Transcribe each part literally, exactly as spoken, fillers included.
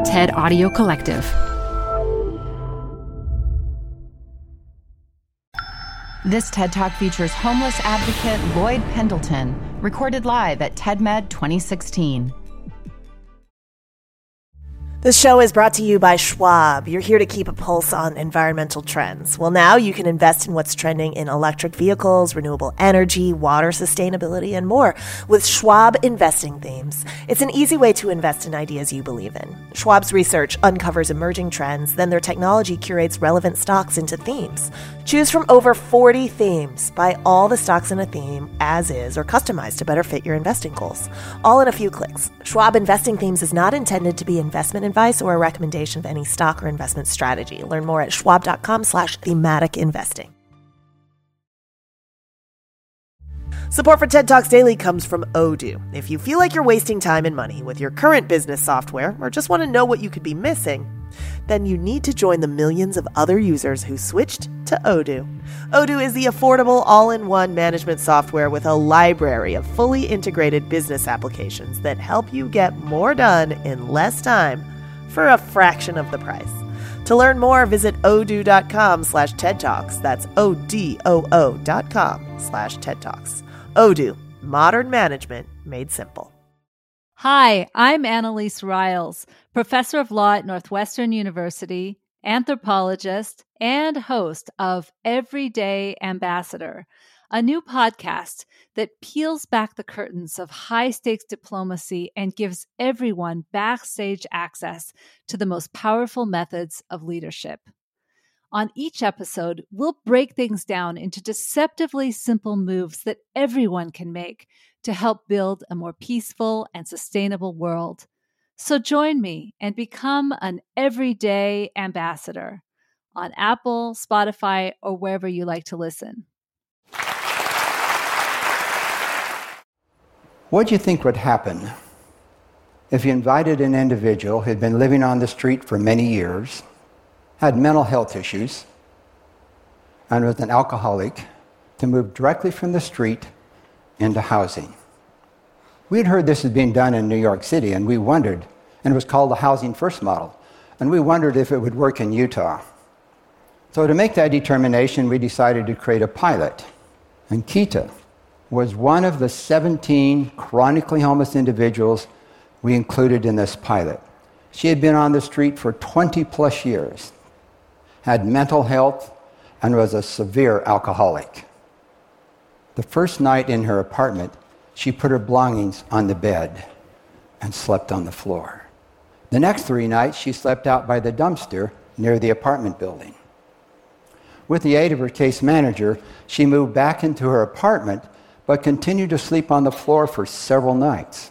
TED Audio Collective. This TED Talk features homeless advocate Lloyd Pendleton, recorded live at TEDMed twenty sixteen. This show is brought to you by Schwab. You're here to keep a pulse on environmental trends. Well, now you can invest in what's trending in electric vehicles, renewable energy, water sustainability, and more with Schwab Investing Themes. It's an easy way to invest in ideas you believe in. Schwab's research uncovers emerging trends, then their technology curates relevant stocks into themes. Choose from over forty themes. Buy all the stocks in a theme as is or customized to better fit your investing goals. All in a few clicks. Schwab Investing Themes is not intended to be investment advice or a recommendation of any stock or investment strategy. Learn more at schwab.com slash thematic investing. Support for TED Talks Daily comes from Odoo. If you feel like you're wasting time and money with your current business software or just want to know what you could be missing, then you need to join the millions of other users who switched to Odoo. Odoo is the affordable all-in-one management software with a library of fully integrated business applications that help you get more done in less time for a fraction of the price. To learn more, visit odoo.com slash TED Talks. That's O-D-O-O dot com slash TED Talks. Odoo, modern management made simple. Hi, I'm Annalise Riles, professor of law at Northwestern University, anthropologist, and host of Everyday Ambassador, a new podcast that peels back the curtains of high-stakes diplomacy and gives everyone backstage access to the most powerful methods of leadership. On each episode, we'll break things down into deceptively simple moves that everyone can make to help build a more peaceful and sustainable world. So join me and become an everyday ambassador on Apple, Spotify, or wherever you like to listen. What do you think would happen if you invited an individual who had been living on the street for many years, had mental health issues, and was an alcoholic, to move directly from the street into housing? We had heard this was being done in New York City, and we wondered, and it was called the Housing First model, and we wondered if it would work in Utah. So to make that determination, we decided to create a pilot. And Kita was one of the seventeen chronically homeless individuals we included in this pilot. She had been on the street for twenty plus years, had mental health, and was a severe alcoholic. The first night in her apartment, she put her belongings on the bed and slept on the floor. The next three nights, she slept out by the dumpster near the apartment building. With the aid of her case manager, she moved back into her apartment, but continued to sleep on the floor for several nights.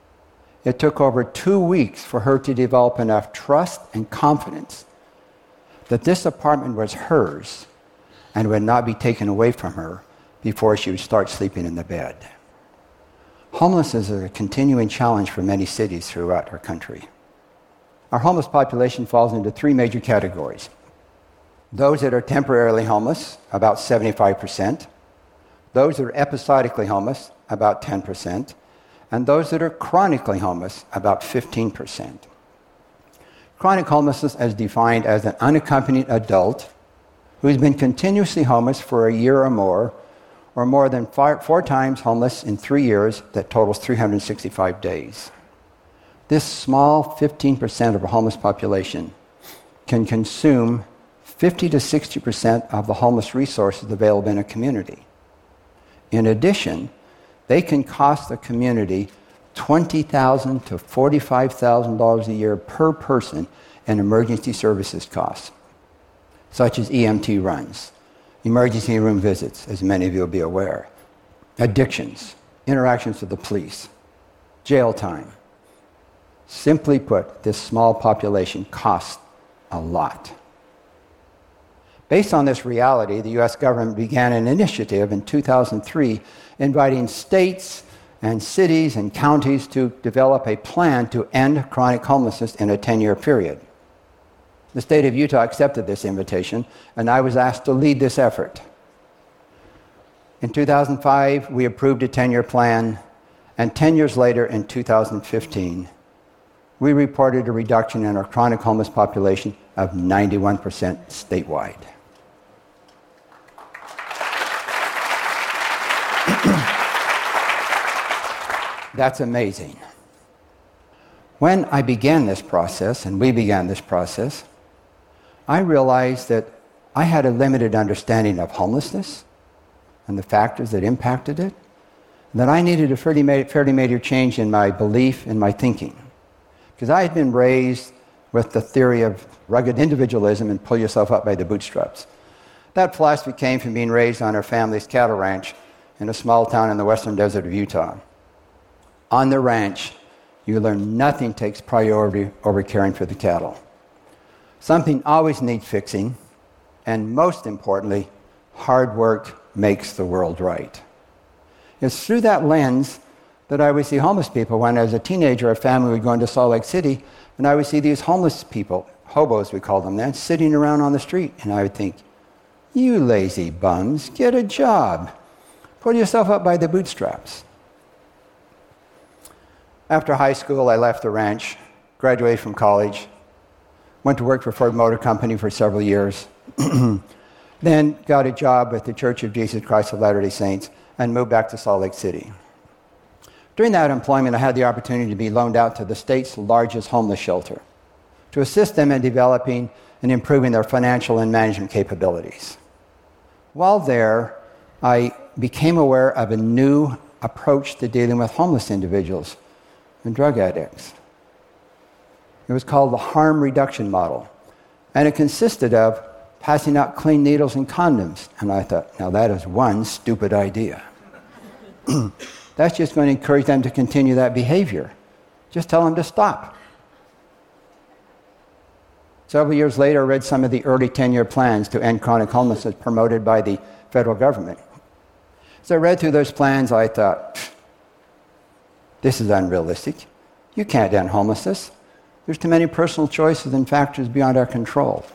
It took over two weeks for her to develop enough trust and confidence that this apartment was hers and would not be taken away from her before she would start sleeping in the bed. Homelessness is a continuing challenge for many cities throughout our country. Our homeless population falls into three major categories. Those that are temporarily homeless, about seventy-five percent. Those that are episodically homeless, about ten percent. And those that are chronically homeless, about fifteen percent. Chronic homelessness is defined as an unaccompanied adult who has been continuously homeless for a year or more, or more than five, four times homeless in three years, that totals three hundred sixty-five days. This small fifteen percent of our homeless population can consume fifty to sixty percent of the homeless resources available in a community. In addition, they can cost the community twenty thousand dollars to forty-five thousand dollars a year per person in emergency services costs, such as E M T runs, emergency room visits, as many of you will be aware, addictions, interactions with the police, jail time. Simply put, this small population costs a lot. Based on this reality, the U S government began an initiative in two thousand three inviting states and cities and counties to develop a plan to end chronic homelessness in a ten-year period. The state of Utah accepted this invitation, and I was asked to lead this effort. In two thousand five, we approved a ten-year plan, and ten years later, in two thousand fifteen, we reported a reduction in our chronic homeless population of ninety-one percent statewide. That's amazing. When I began this process, and we began this process, I realized that I had a limited understanding of homelessness and the factors that impacted it, and that I needed a fairly, ma- fairly major change in my belief and my thinking. Because I had been raised with the theory of rugged individualism and pull yourself up by the bootstraps. That philosophy came from being raised on our family's cattle ranch in a small town in the western desert of Utah. On the ranch, you learn nothing takes priority over caring for the cattle. Something always needs fixing, and most importantly, hard work makes the world right. It's through that lens that I would see homeless people. When as a teenager, our family would go into Salt Lake City, and I would see these homeless people, hobos we called them then, sitting around on the street, and I would think, you lazy bums, get a job. Pull yourself up by the bootstraps. After high school, I left the ranch, graduated from college, went to work for Ford Motor Company for several years, then got a job with the Church of Jesus Christ of Latter-day Saints and moved back to Salt Lake City. During that employment, I had the opportunity to be loaned out to the state's largest homeless shelter to assist them in developing and improving their financial and management capabilities. While there, I became aware of a new approach to dealing with homeless individuals and drug addicts. It was called the harm reduction model, and it consisted of passing out clean needles and condoms. And I thought, now that is one stupid idea. That's just going to encourage them to continue that behavior. Just tell them to stop. Several years later, I read some of the early ten-year plans to end chronic homelessness promoted by the federal government. As I read through those plans, I thought, this is unrealistic. You can't end homelessness. There's too many personal choices and factors beyond our control.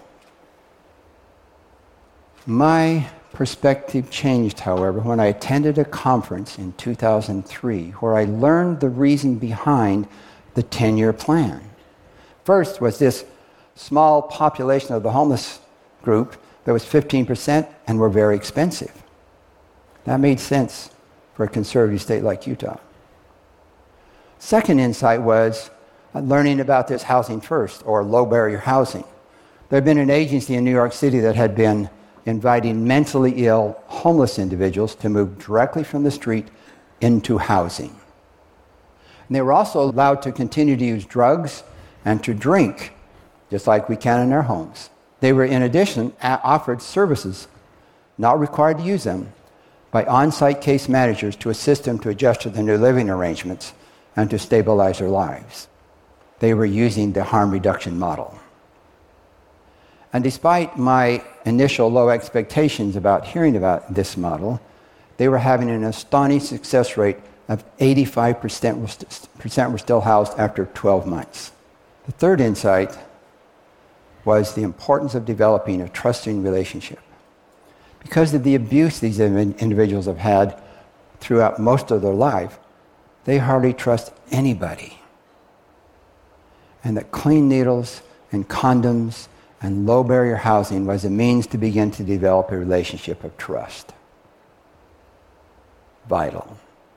My perspective changed, however, when I attended a conference in two thousand three where I learned the reason behind the ten-year plan. First was this small population of the homeless group that was fifteen percent and were very expensive. That made sense for a conservative state like Utah. Second insight was learning about this housing first, or low barrier housing. There had been an agency in New York City that had been inviting mentally ill homeless individuals to move directly from the street into housing. And they were also allowed to continue to use drugs and to drink, just like we can in our homes. They were, in addition, offered services, not required to use them, by on-site case managers to assist them to adjust to the new living arrangements and to stabilize their lives. They were using the harm reduction model. And despite my initial low expectations about hearing about this model, they were having an astonishing success rate of eighty-five percent were still housed after twelve months. The third insight was the importance of developing a trusting relationship. Because of the abuse these individuals have had throughout most of their life, they hardly trust anybody. And that clean needles and condoms and low-barrier housing was a means to begin to develop a relationship of trust. Vital.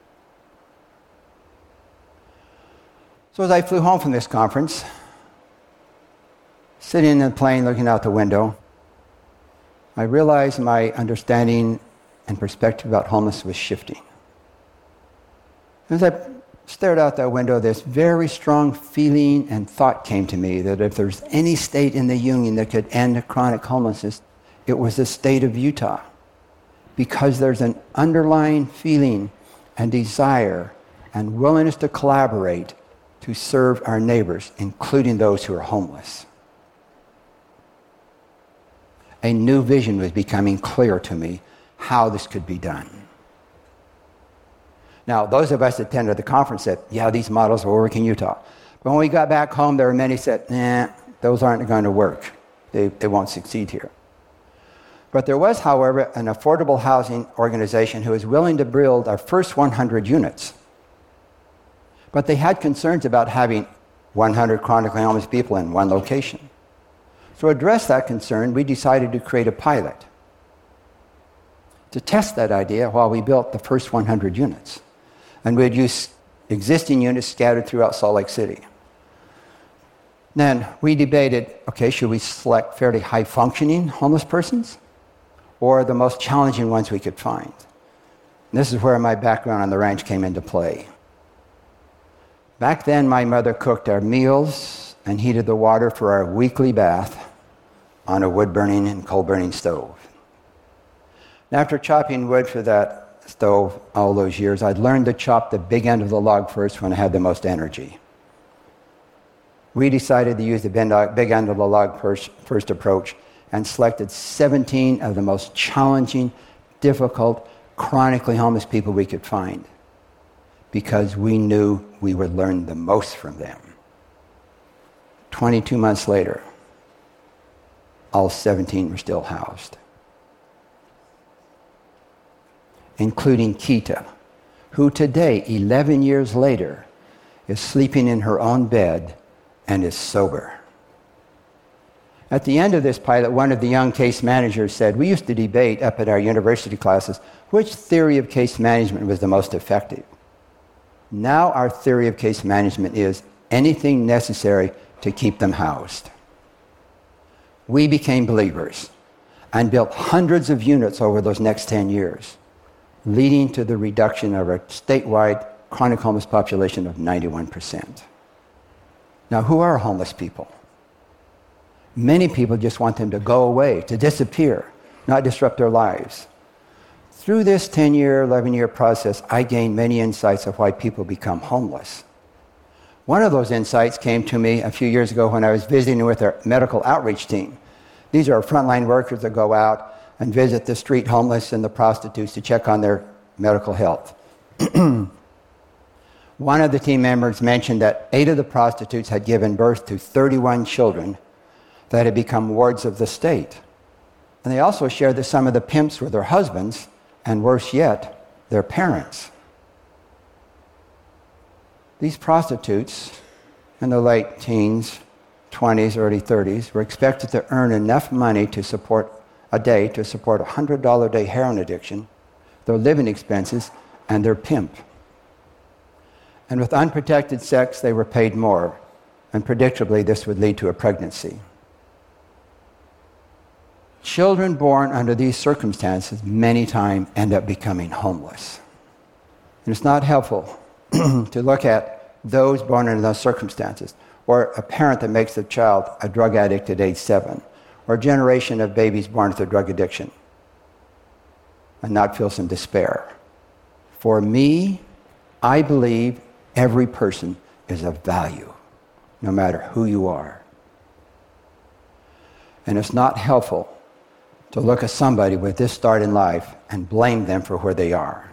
So as I flew home from this conference, sitting in the plane looking out the window, I realized my understanding and perspective about homelessness was shifting. As I stared out that window, this very strong feeling and thought came to me that if there's any state in the Union that could end chronic homelessness, it was the state of Utah. Because there's an underlying feeling and desire and willingness to collaborate to serve our neighbors, including those who are homeless. A new vision was becoming clear to me how this could be done. Now, those of us that attended the conference said, yeah, these models will work in Utah. But when we got back home, there were many who said, nah, those aren't going to work. They, they won't succeed here. But there was, however, an affordable housing organization who was willing to build our first one hundred units. But they had concerns about having one hundred chronically homeless people in one location. So to address that concern, we decided to create a pilot to test that idea while we built the first one hundred units. And we'd use existing units scattered throughout Salt Lake City. Then we debated, okay, should we select fairly high-functioning homeless persons or the most challenging ones we could find? And this is where my background on the ranch came into play. Back then, my mother cooked our meals and heated the water for our weekly bath on a wood-burning and coal-burning stove. And after chopping wood for that stove all those years, I'd learned to chop the big end of the log first when I had the most energy. We decided to use the big end of the log first, first approach and selected seventeen of the most challenging, difficult, chronically homeless people we could find because we knew we would learn the most from them. twenty-two months later, all seventeen were still housed, including Kita, who today, eleven years later, is sleeping in her own bed and is sober. At the end of this pilot, one of the young case managers said, we used to debate up at our university classes which theory of case management was the most effective. Now our theory of case management is anything necessary to keep them housed. We became believers and built hundreds of units over those next ten years, leading to the reduction of our statewide chronic homeless population of ninety-one percent. Now, who are homeless people? Many people just want them to go away, to disappear, not disrupt their lives. Through this ten-year, eleven-year process, I gained many insights of why people become homeless. One of those insights came to me a few years ago when I was visiting with our medical outreach team. These are our frontline workers that go out and visit the street homeless and the prostitutes to check on their medical health. One of the team members mentioned that eight of the prostitutes had given birth to thirty-one children that had become wards of the state. And they also shared that some of the pimps were their husbands, and worse yet, their parents. These prostitutes in the late teens, twenties, early thirties were expected to earn enough money to support a day to support a one hundred dollars a day heroin addiction, their living expenses, and their pimp. And with unprotected sex, they were paid more, and predictably, this would lead to a pregnancy. Children born under these circumstances many times end up becoming homeless. And it's not helpful to look at those born under those circumstances, or a parent that makes a child a drug addict at age seven, or a generation of babies born with a drug addiction, and not feel some despair. For me, I believe every person is of value, no matter who you are. And it's not helpful to look at somebody with this start in life and blame them for where they are.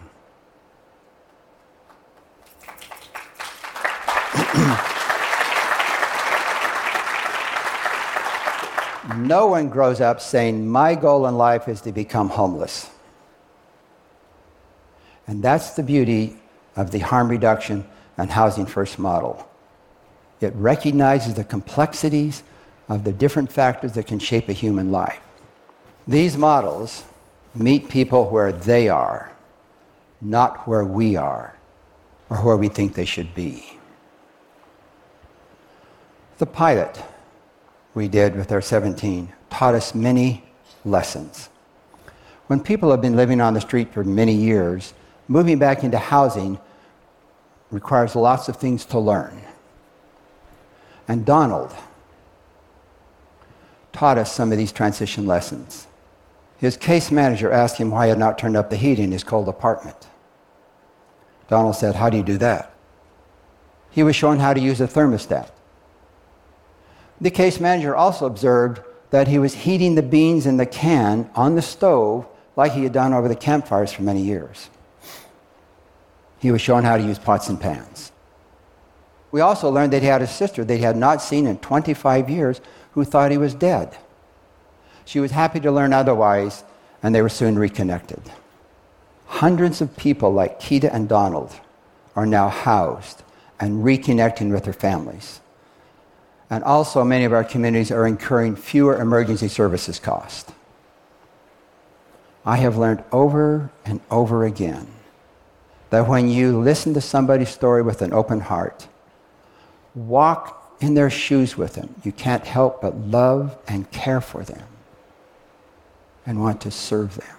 No one grows up saying, my goal in life is to become homeless. And that's the beauty of the harm reduction and housing first model. It recognizes the complexities of the different factors that can shape a human life. These models meet people where they are, not where we are, or where we think they should be. The pilot we did with our seventeen taught us many lessons. When people have been living on the street for many years, moving back into housing requires lots of things to learn. And Donald taught us some of these transition lessons. His case manager asked him why he had not turned up the heat in his cold apartment. Donald said, how do you do that? He was shown how to use a thermostat. The case manager also observed that he was heating the beans in the can on the stove like he had done over the campfires for many years. He was shown how to use pots and pans. We also learned that he had a sister that he had not seen in twenty-five years who thought he was dead. She was happy to learn otherwise, and they were soon reconnected. Hundreds of people like Kita and Donald are now housed and reconnecting with their families. And also, many of our communities are incurring fewer emergency services costs. I have learned over and over again that when you listen to somebody's story with an open heart, walk in their shoes with them, you can't help but love and care for them and want to serve them.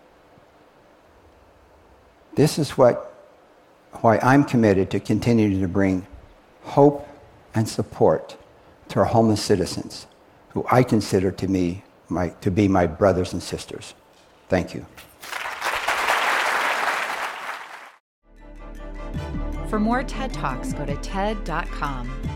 This is what, why I'm committed to continue to bring hope and support to our homeless citizens, who I consider to me my, to be my brothers and sisters. Thank you. For more TED Talks, go to T E D dot com.